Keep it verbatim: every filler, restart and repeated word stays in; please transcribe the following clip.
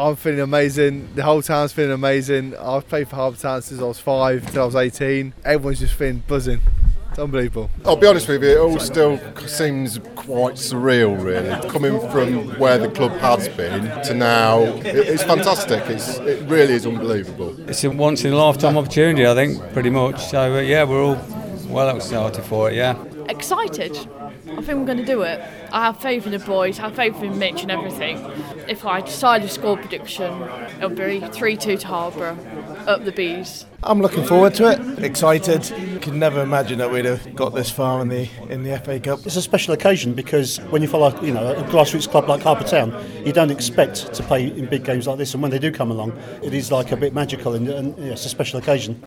I'm feeling amazing. The whole town's feeling amazing. I've played for Harbour Town since I was five till I was eighteen. Everyone's just feeling buzzing. It's unbelievable. I'll be honest with you, it all still seems quite surreal, really. Coming from where the club has been to now, it's fantastic. It's, it really is unbelievable. It's a once-in-a-lifetime opportunity, I think, pretty much. So, uh, yeah, we're all well excited for it, yeah. Excited. I think we're going to do it. I have faith in the boys, I have faith in Mitch and everything. If I decide a score prediction, it'll be three two to Harbour, up the Bees. I'm looking forward to it, excited. Could never imagine that we'd have got this far in the in the F A Cup. It's a special occasion because when you follow, you know, a grassroots club like Harbour Town, you don't expect to play in big games like this, and when they do come along, it is like a bit magical, and, and yeah, it's a special occasion.